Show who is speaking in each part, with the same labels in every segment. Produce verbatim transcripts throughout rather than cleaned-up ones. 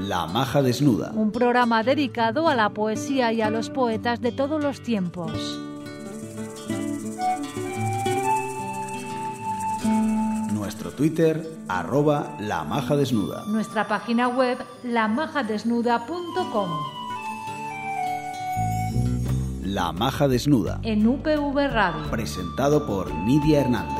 Speaker 1: La Maja Desnuda.
Speaker 2: Un programa dedicado a la poesía y a los poetas de todos los tiempos.
Speaker 1: Nuestro Twitter, arroba La Maja Desnuda.
Speaker 2: Nuestra página web, la maja desnuda punto com.
Speaker 1: La Maja Desnuda.
Speaker 2: En U P V Radio.
Speaker 1: Presentado por Nidia Hernández.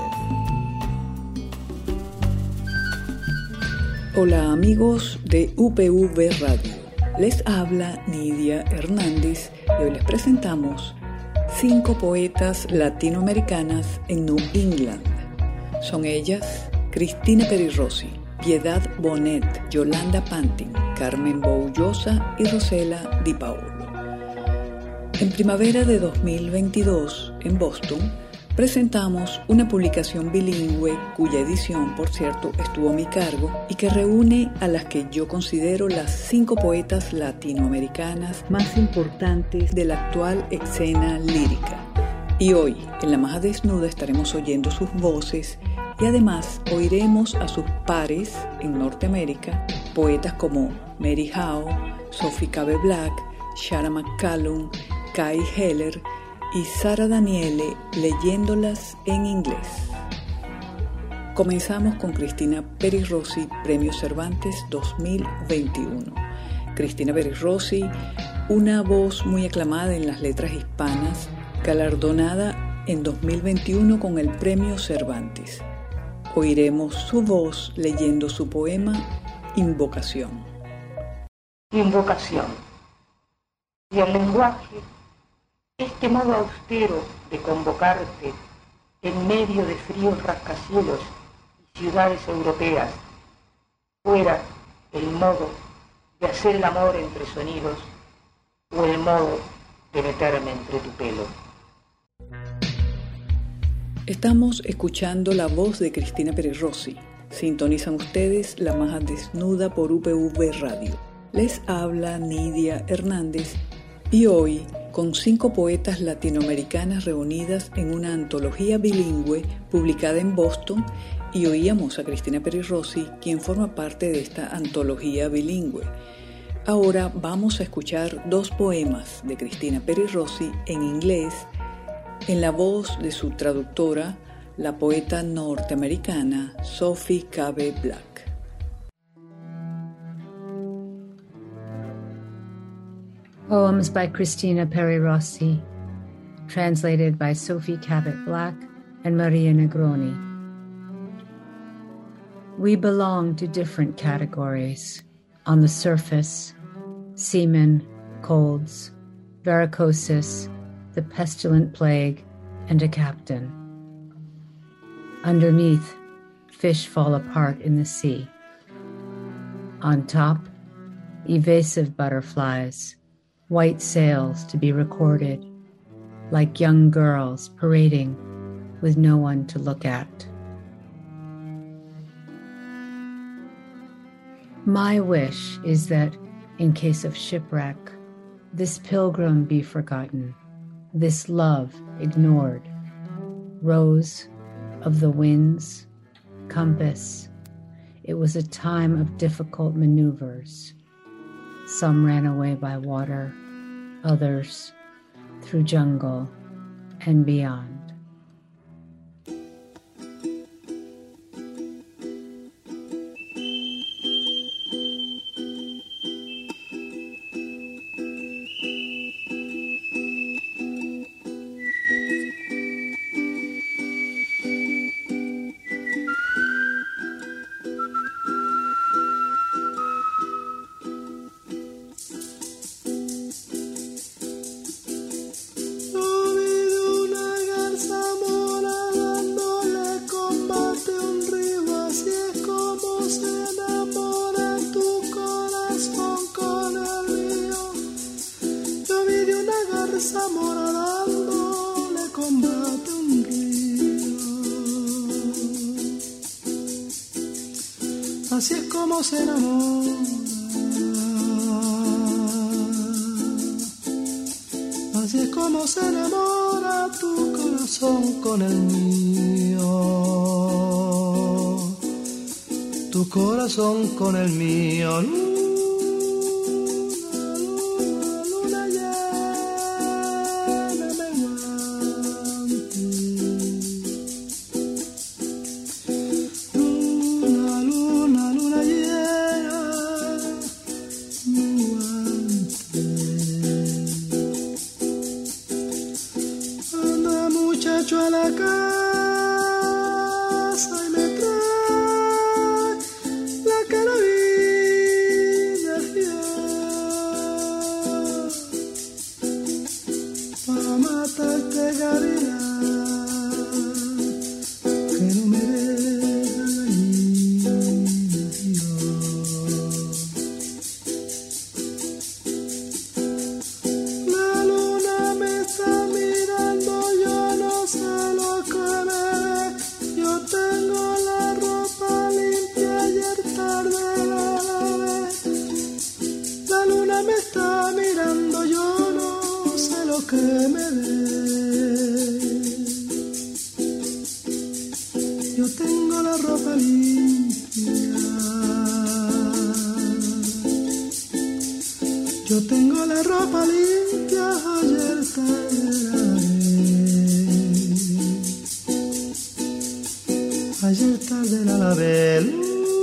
Speaker 3: Hola amigos de U P V Radio, les habla Nidia Hernández y hoy les presentamos cinco poetas latinoamericanas en New England. Son ellas Cristina Peri Rossi, Piedad Bonet, Yolanda Pantin, Carmen Boullosa y Rosela Di Paolo. En primavera de dos mil veintidós, en Boston, presentamos una publicación bilingüe cuya edición, por cierto, estuvo a mi cargo y que reúne a las que yo considero las cinco poetas latinoamericanas más importantes de la actual escena lírica. Y hoy, en La Maja Desnuda, estaremos oyendo sus voces y además oiremos a sus pares en Norteamérica, poetas como Mary Howe, Sophie Cabe Black, Shara McCallum, Kai Heller y Sara Daniele leyéndolas en inglés. Comenzamos con Cristina Peri Rossi, Premio Cervantes dos mil veintiuno. Cristina Peri Rossi, una voz muy aclamada en las letras hispanas, galardonada en dos mil veintiuno con el Premio Cervantes. Oiremos su voz leyendo su poema Invocación.
Speaker 4: Invocación. Y el lenguaje, este modo austero de convocarte en medio de fríos rascacielos y ciudades europeas, fuera el modo de hacer el amor entre sonidos o el modo de meterme entre tu pelo.
Speaker 3: Estamos escuchando la voz de Cristina Peri Rossi. Sintonizan ustedes La Maja Desnuda por U P V Radio. Les habla Nidia Hernández y hoy con cinco poetas latinoamericanas reunidas en una antología bilingüe publicada en Boston, y oíamos a Cristina Peri Rossi, quien forma parte de esta antología bilingüe. Ahora vamos a escuchar dos poemas de Cristina Peri Rossi en inglés, en la voz de su traductora, la poeta norteamericana Sophie Cabe Black.
Speaker 5: Poems by Cristina Peri Rossi, translated by Sophie Cabot Black and Maria Negroni. We belong to different categories. On the surface, semen, colds, varicosis, the pestilent plague, and a captain. Underneath, fish fall apart in the sea. On top, evasive butterflies, white sails to be recorded, like young girls parading with no one to look at. My wish is that, in case of shipwreck, this pilgrim be forgotten, this love ignored, rose of the winds, compass. It was a time of difficult maneuvers. Some ran away by water, others through jungle and beyond.
Speaker 6: Así es como se enamora, así es como se enamora tu corazón con el mío, tu corazón con el mío. la ropa limpia. Yo tengo la ropa limpia, ayer tarde la lavé. Ayer tarde la lavé.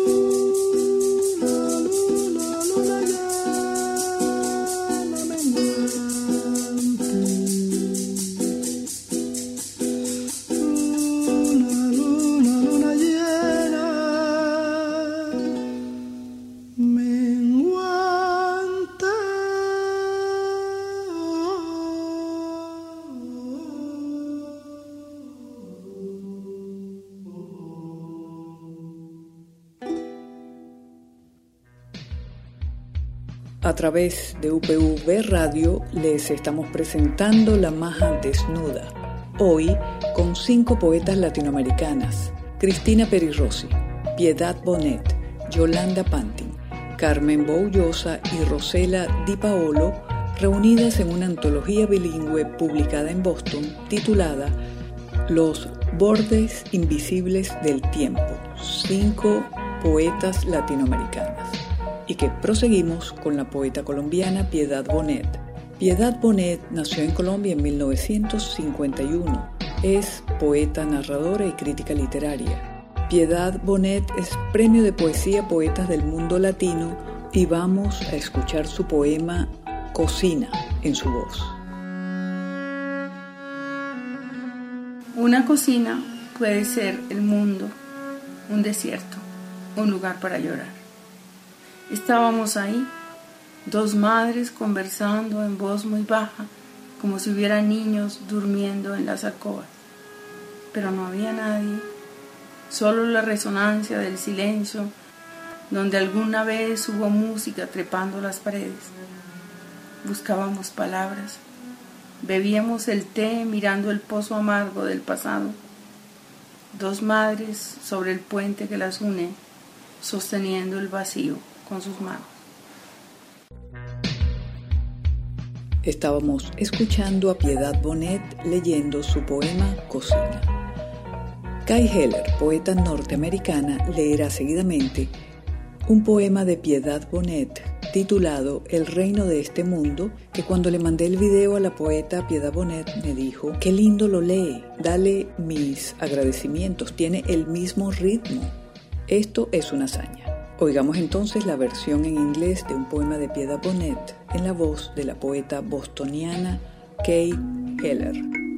Speaker 3: A través de U P U B Radio les estamos presentando La Maja Desnuda, hoy con cinco poetas latinoamericanas: Cristina Peri Rossi, Piedad Bonet, Yolanda Pantin, Carmen Boullosa y Rosela Di Paolo, reunidas en una antología bilingüe publicada en Boston titulada Los bordes invisibles del tiempo, cinco poetas latinoamericanas, y que proseguimos con la poeta colombiana Piedad Bonet. Piedad Bonet nació en Colombia en mil novecientos cincuenta y uno. Es poeta, narradora y crítica literaria. Piedad Bonet es Premio de Poesía Poetas del Mundo Latino y vamos a escuchar su poema Cocina en su voz.
Speaker 7: Una cocina puede ser el mundo, un desierto, un lugar para llorar. Estábamos ahí, dos madres conversando en voz muy baja, como si hubiera niños durmiendo en las alcobas. Pero no había nadie, solo la resonancia del silencio, donde alguna vez hubo música trepando las paredes. Buscábamos palabras, bebíamos el té mirando el pozo amargo del pasado. Dos madres sobre el puente que las une, sosteniendo el vacío con sus manos.
Speaker 3: Estábamos escuchando a Piedad Bonet leyendo su poema Cocina. Kai Heller, poeta norteamericana, leerá seguidamente un poema de Piedad Bonet titulado El reino de este mundo, que cuando le mandé el video a la poeta Piedad Bonet me dijo: qué lindo lo lee, dale mis agradecimientos, tiene el mismo ritmo. Esto es una hazaña. Oigamos entonces la versión en inglés de un poema de Piedad Bonet en la voz de la poeta bostoniana Kai Heller.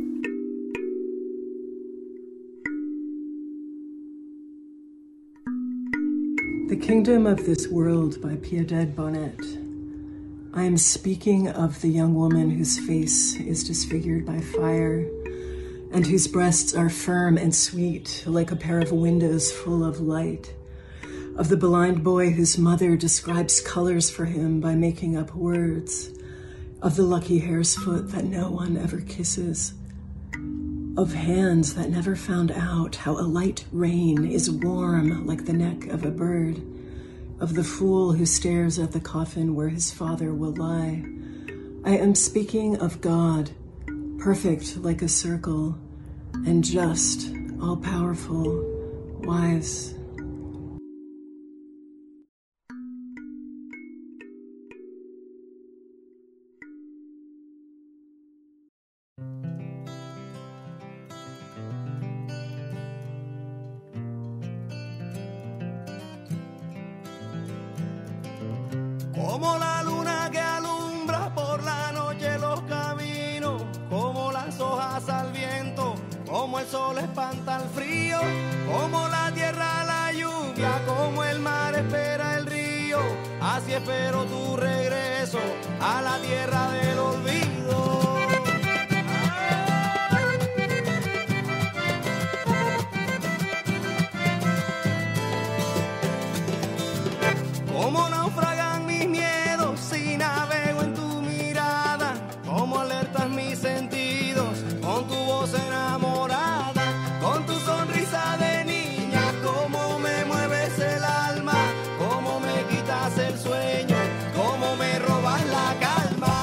Speaker 8: The Kingdom of This World by Piedad Bonet. I am speaking of the young woman whose face is disfigured by fire and whose breasts are firm and sweet like a pair of windows full of light. Of the blind boy whose mother describes colors for him by making up words. Of the lucky hare's foot that no one ever kisses. Of hands that never found out how a light rain is warm like the neck of a bird. Of the fool who stares at the coffin where his father will lie. I am speaking of God, perfect like a circle, and just, all-powerful, wise.
Speaker 9: Como la luna que alumbra por la noche los caminos, como las hojas al viento, como el sol espanta el frío, como la tierra la lluvia, como el mar espera el río, así espero tu regreso a la tierra del olvido. Como naufragan mis miedos si navego en tu mirada, como alertas mis sentidos con tu voz enamorada, con tu sonrisa de niña, como me mueves el alma, como me quitas el sueño, como me robas la calma.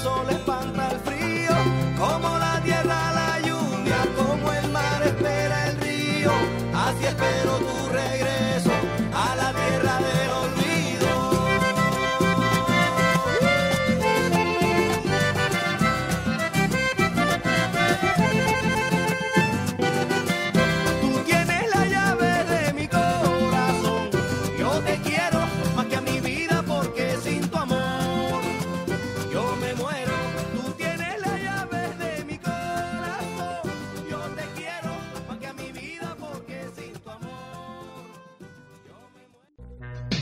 Speaker 9: sol espanta el frío, como la tierra la lluvia, como el mar espera el río, así espero tu regreso a la tierra del olvido. Tú tienes la llave de mi corazón, yo te quiero más que a mi vida porque sin tu amor yo me muero. Tú tienes la llave de mi corazón, yo te quiero más que a mi vida porque sin tu amor yo me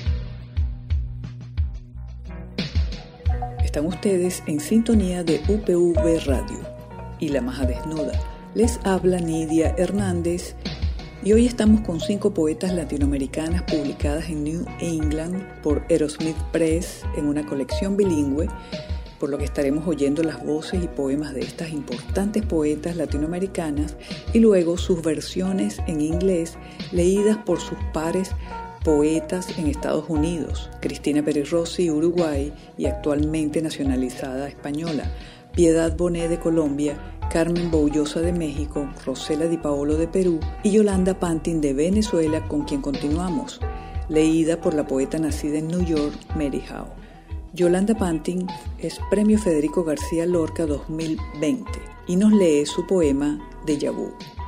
Speaker 9: muero.
Speaker 3: Están ustedes en sintonía de U P V Radio y La Maja Desnuda. Les habla Nidia Hernández y hoy estamos con cinco poetas latinoamericanas publicadas en New England por Aerosmith Press en una colección bilingüe, por lo que estaremos oyendo las voces y poemas de estas importantes poetas latinoamericanas y luego sus versiones en inglés leídas por sus pares poetas en Estados Unidos, Cristina Peri Rossi, Uruguay y actualmente nacionalizada española, Piedad Bonet de Colombia, Carmen Boullosa de México, Rosela Di Paolo de Perú y Yolanda Pantin de Venezuela, con quien continuamos, leída por la poeta nacida en New York, Mary Howe. Yolanda Pantin es Premio Federico García Lorca dos mil veinte y nos lee su poema Déjà Vu.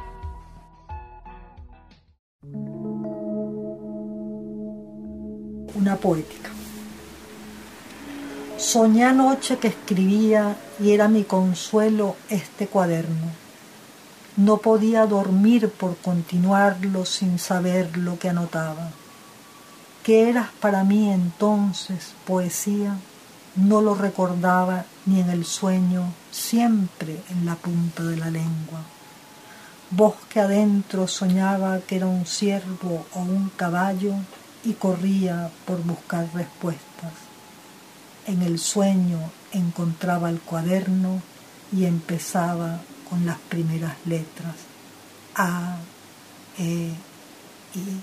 Speaker 10: Una poética. Soñé anoche que escribía y era mi consuelo este cuaderno. No podía dormir por continuarlo sin saber lo que anotaba. ¿Qué eras para mí entonces, poesía? No lo recordaba ni en el sueño, siempre en la punta de la lengua. Voz que adentro soñaba que era un ciervo o un caballo y corría por buscar respuestas. En el sueño encontraba el cuaderno y empezaba con las primeras letras. A, E, I.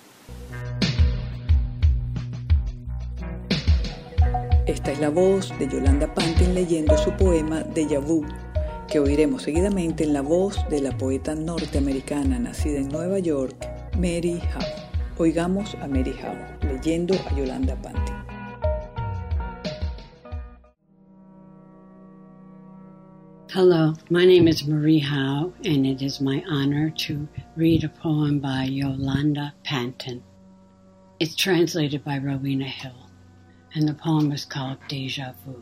Speaker 3: Esta es la voz de Yolanda Pantin leyendo su poema Déjà Vu, que oiremos seguidamente en la voz de la poeta norteamericana nacida en Nueva York, Mary Howe. Oigamos a Mary Howe leyendo a Yolanda Pantin.
Speaker 11: Hello, my name is Marie Howe, and it is my honor to read a poem by Yolanda Pantin. It's translated by Rowena Hill, and the poem is called Déjà Vu.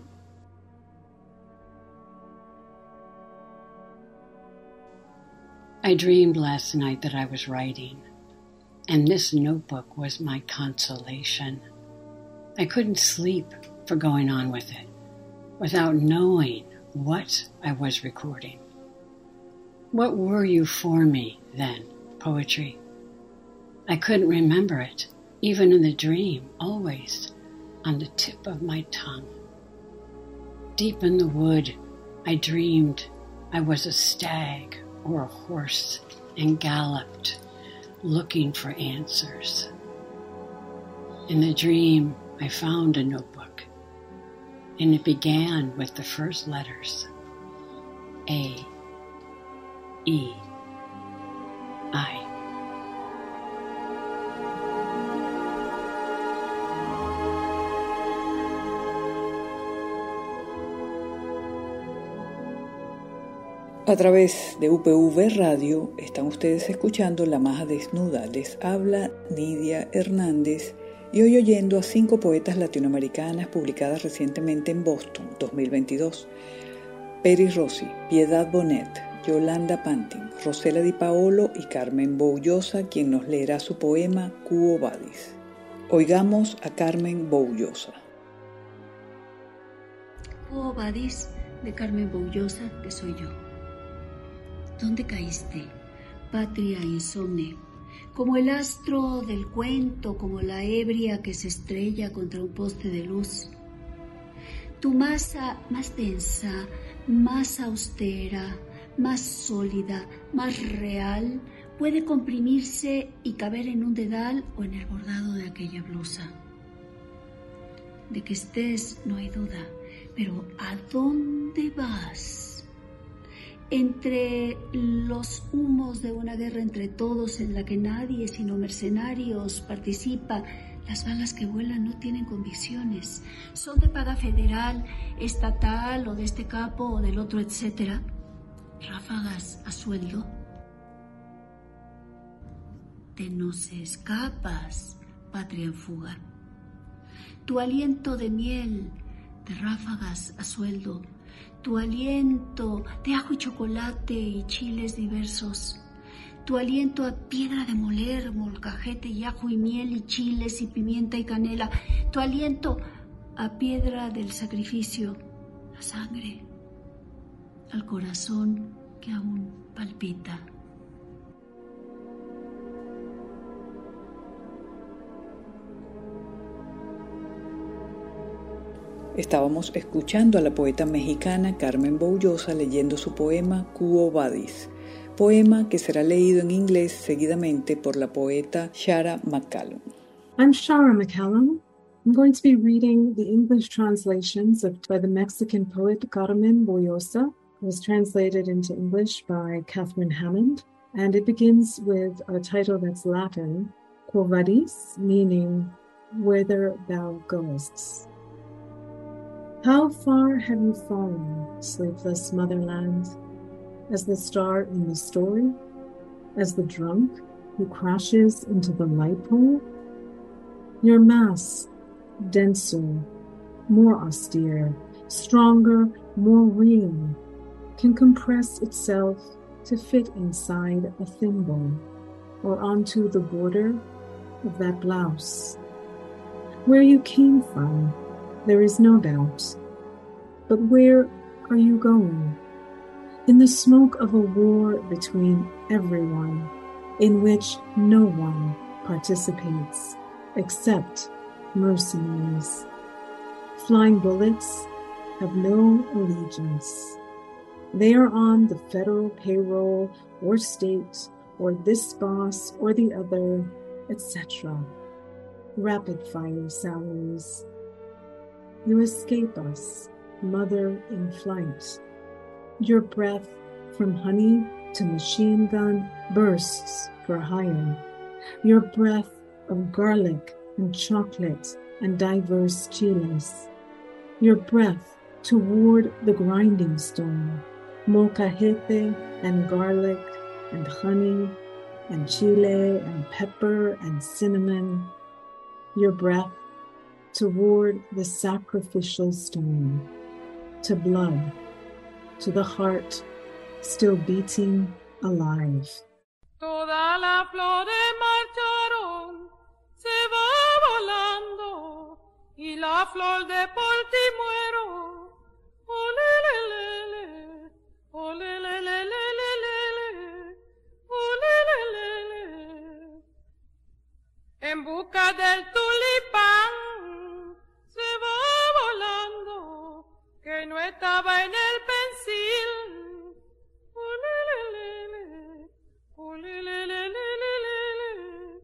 Speaker 11: I dreamed last night that I was writing, and this notebook was my consolation. I couldn't sleep for going on with it without knowing what I was recording. What were you for me then, poetry? I couldn't remember it, even in the dream, always on the tip of my tongue. Deep in the wood, I dreamed I was a stag or a horse and galloped, looking for answers. In the dream, I found a notebook, and it began with the first letters, A, E, I.
Speaker 3: A través de U P V Radio están ustedes escuchando La Maja Desnuda. Les habla Nidia Hernández y hoy oyendo a cinco poetas latinoamericanas publicadas recientemente en Boston, dos mil veintidós. Peri Rossi, Piedad Bonet, Yolanda Pantin, Rosela Di Paolo y Carmen Boullosa, quien nos leerá su poema Quo Vadis. Oigamos a Carmen Boullosa.
Speaker 12: Quo Vadis, de Carmen Boullosa, que soy yo. ¿Dónde caíste, patria insomne? Como el astro del cuento, como la ebria que se estrella contra un poste de luz. Tu masa más densa, más austera, más sólida, más real, puede comprimirse y caber en un dedal o en el bordado de aquella blusa. de que estés, no hay duda, pero ¿a dónde vas? Entre los humos de una guerra entre todos en la que nadie sino mercenarios participa, las balas que vuelan no tienen convicciones, son de paga federal, estatal o de este capo o del otro, etcétera. Ráfagas a sueldo. Te nos escapas, patria en fuga. Tu aliento de miel, de ráfagas a sueldo. Tu aliento de ajo y chocolate y chiles diversos. Tu aliento a piedra de moler, molcajete y ajo y miel y chiles y pimienta y canela. Tu aliento a piedra del sacrificio, la sangre, al corazón que aún palpita.
Speaker 3: Estábamos escuchando a la poeta mexicana Carmen Boullosa leyendo su poema Quo Vadis, poema que será leído en inglés seguidamente por la poeta Shara McCallum.
Speaker 13: I'm Shara McCallum. I'm going to be reading the English translations of, by the Mexican poet Carmen Boullosa. It was translated into English by Catherine Hammond, and it begins with a title that's Latin, Quo Vadis, meaning whither thou goest. How far have you fallen, sleepless motherland, as the star in the story, as the drunk who crashes into the light pole? Your mass, denser, more austere, stronger, more real, can compress itself to fit inside a thimble or onto the border of that blouse. Where you came from, there is no doubt. But where are you going? In the smoke of a war between everyone, in which no one participates except mercenaries. Flying bullets have no allegiance. They are on the federal payroll or state or this boss or the other, et cetera. Rapid-fire salaries. You escape us, mother in flight. Your breath from honey to machine gun bursts for hire. Your breath of garlic and chocolate and diverse chiles. Your breath toward the grinding stone, molcajete and garlic and honey and chile and pepper and cinnamon. Your breath toward the sacrificial stone, to blood, to the heart still beating alive.
Speaker 14: Toda la flor de marcharon, se va volando, y la flor de Portimuero, olelelele, olelelelelele, olelelele. En busca del tulipán, se va volando, que no estaba en el pensil. Olelelele, olelelelelele,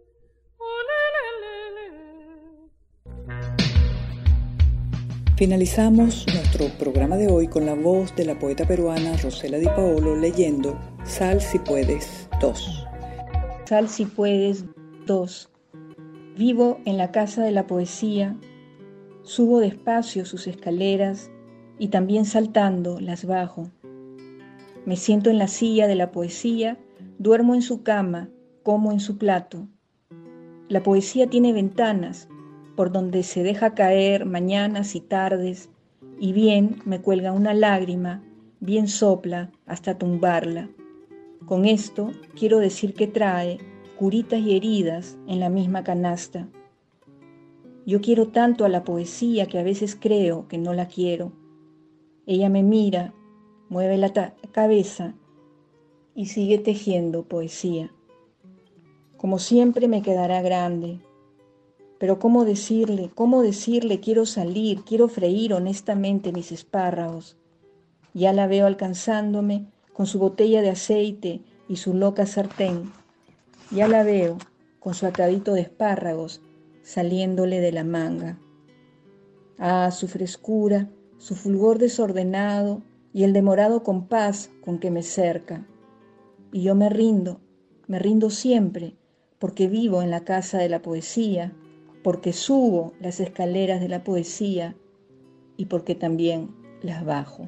Speaker 14: olelelele.
Speaker 3: Finalizamos nuestro programa de hoy con la voz de la poeta peruana Rosela Di Paolo leyendo Sal si puedes dos.
Speaker 15: Sal si puedes dos. Vivo en la casa de la poesía, subo despacio sus escaleras y también saltando las bajo. Me siento en la silla de la poesía, duermo en su cama, como en su plato. La poesía tiene ventanas por donde se deja caer mañanas y tardes, y bien me cuelga una lágrima, bien sopla hasta tumbarla. Con esto quiero decir que trae curitas y heridas en la misma canasta. Yo quiero tanto a la poesía que a veces creo que no la quiero. Ella me mira, mueve la ta- cabeza y sigue tejiendo poesía. Como siempre me quedará grande, pero ¿cómo decirle, cómo decirle quiero salir, quiero freír honestamente mis espárragos? Ya la veo alcanzándome con su botella de aceite y su loca sartén. Ya la veo con su atadito de espárragos saliéndole de la manga. Ah, su frescura, su fulgor desordenado y el demorado compás con que me cerca. Y yo me rindo, me rindo siempre, porque vivo en la casa de la poesía, porque subo las escaleras de la poesía y porque también las bajo.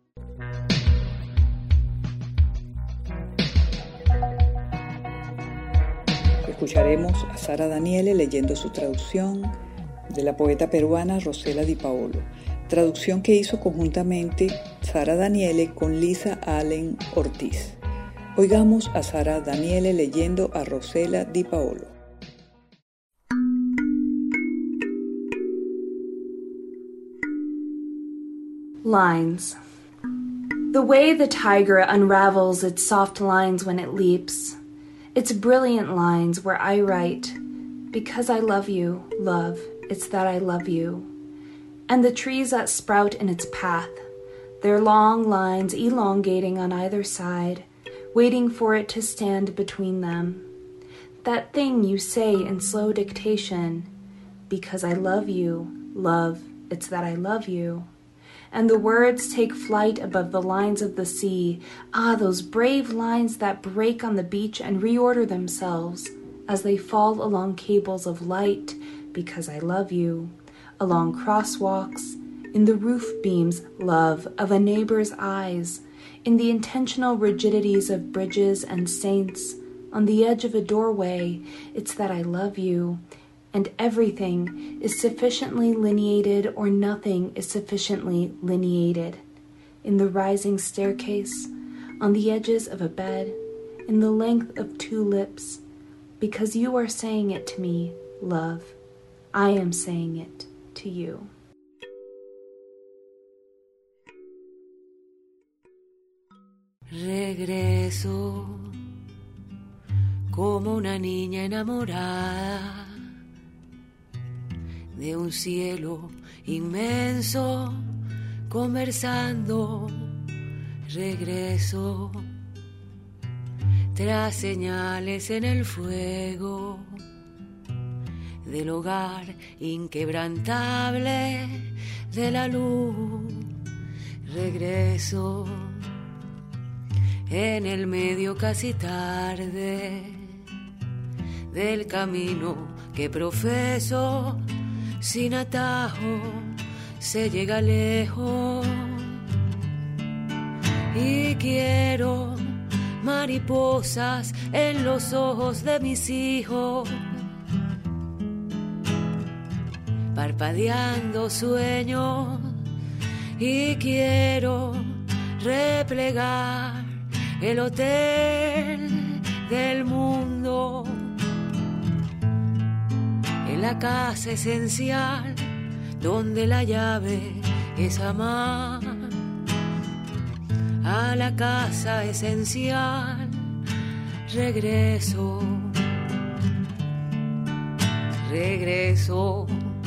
Speaker 3: Escucharemos a Sara Daniele leyendo su traducción de la poeta peruana Rosela Di Paolo, traducción que hizo conjuntamente Sara Daniele con Lisa Allen Ortiz. Oigamos a Sara Daniele leyendo a Rosela Di Paolo.
Speaker 16: Lines. The way the tiger unravels its soft lines when it leaps, its brilliant lines where I write, because I love you, love, it's that I love you. And the trees that sprout in its path, their long lines elongating on either side, waiting for it to stand between them. That thing you say in slow dictation, because I love you, love, it's that I love you. And the words take flight above the lines of the sea. Ah, those brave lines that break on the beach and reorder themselves as they fall along cables of light, because I love you, along crosswalks, in the roof beams, love, of a neighbor's eyes, in the intentional rigidities of bridges and saints, on the edge of a doorway, it's that I love you. And everything is sufficiently lineated or nothing is sufficiently lineated. In the rising staircase, on the edges of a bed, in the length of two lips, because you are saying it to me, love, I am saying it to you.
Speaker 17: Regreso como una niña enamorada de un cielo inmenso, conversando. Regreso tras señales en el fuego del hogar inquebrantable de la luz. Regreso en el medio casi tarde del camino que profeso. Sin atajo se llega lejos y quiero mariposas en los ojos de mis hijos, parpadeando sueños, y quiero replegar el hotel del mundo en la casa esencial donde la llave es amar. A la casa esencial regreso, regreso.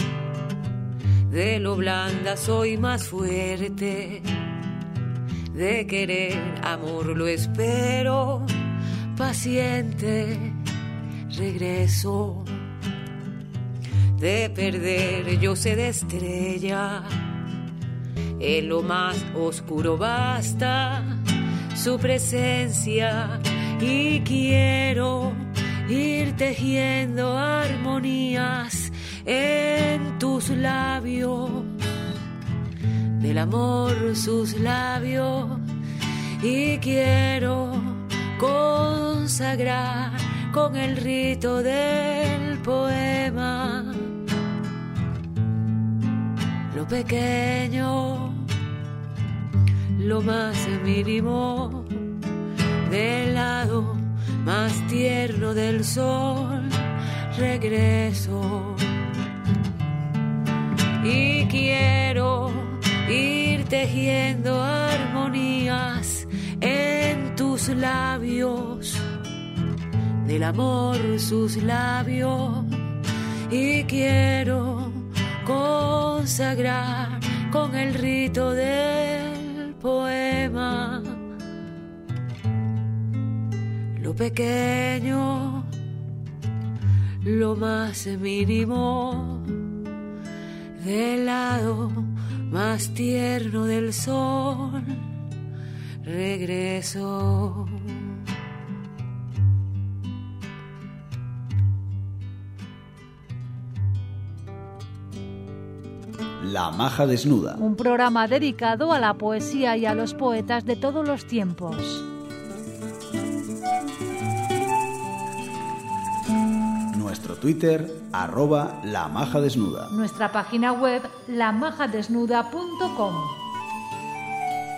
Speaker 17: De lo blanda soy más fuerte, de querer amor lo espero, paciente. Regreso de perder yo sé de estrella, en lo más oscuro basta su presencia, y quiero ir tejiendo armonías en tus labios, del amor sus labios, y quiero consagrar con el rito del poema lo pequeño, lo más mínimo, del lado más tierno del sol. Regreso y quiero ir tejiendo armonías en tus labios, del amor sus labios, y quiero consagrar con el rito del poema lo pequeño, lo más mínimo, del lado más tierno del sol, regreso.
Speaker 1: La Maja Desnuda.
Speaker 2: Un programa dedicado a la poesía y a los poetas de todos los tiempos.
Speaker 1: Nuestro Twitter, arroba La Maja Desnuda.
Speaker 2: Nuestra página web, la maja desnuda punto com.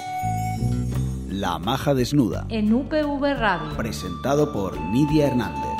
Speaker 1: La Maja Desnuda.
Speaker 2: En U P V Radio.
Speaker 1: Presentado por Nidia Hernández.